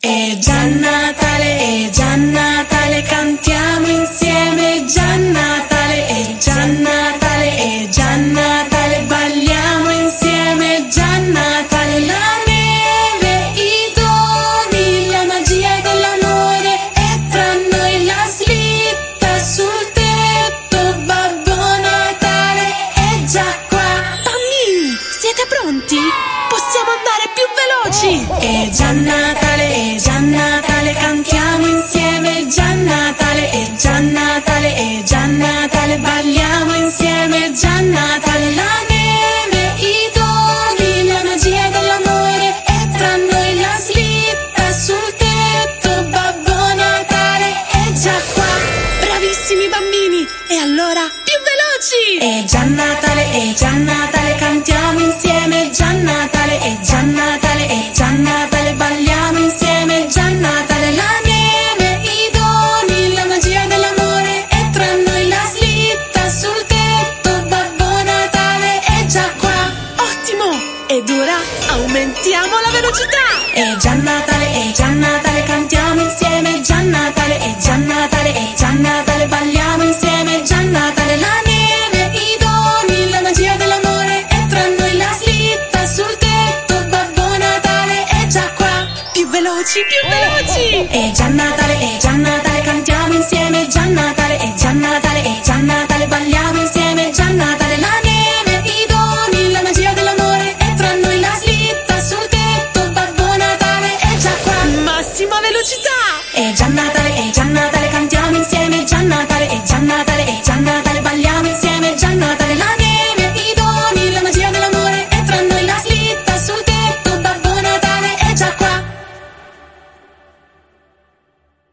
È già Natale, cantiamo insieme. È già Natale, è già Natale, è già Natale, balliamo insieme. È già Natale, la neve, i doni, la magia dell'amore. È tra noi la slitta sul tetto, Babbo Natale è già qua. Bambini, siete pronti? Possiamo andare più veloci! È già Natale, cantiamo insieme. È già Natale, è già Natale, è già Natale, balliamo insieme. È già Natale, la neve, i doni, la magia dell'amore. È tra noi la slitta sul tetto, Babbo Natale è già qua. Bravissimi bambini! E allora, più veloci! È già Natale, cantiamo insieme. È già Natale, è già Natale, è già Natale, balliamo insieme. È già Natale, la neve, i doni, la magia dell'amore. È tra noi la slitta sul tetto, Babbo Natale è già qua. Ottimo! Ed ora aumentiamo la velocità! È già Natale, cantiamo insieme. È già Natale, è già Natale, è già Natale, balliamo insieme. È già Natale, la neve, i doni, la magia dell'amore. È tra noi la slitta sul tetto, Babbo Natale è già qua. Più veloci, più veloci! È già Natale, cantiamo insieme. È già Natale, è già Natale, è già Natale, balliamo insieme. È già Natale, la neve, i doni, la magia dell'amore. È tra noi la slitta sul tetto, Babbo Natale è già qua. Massima velocità! È già Natale, cantiamo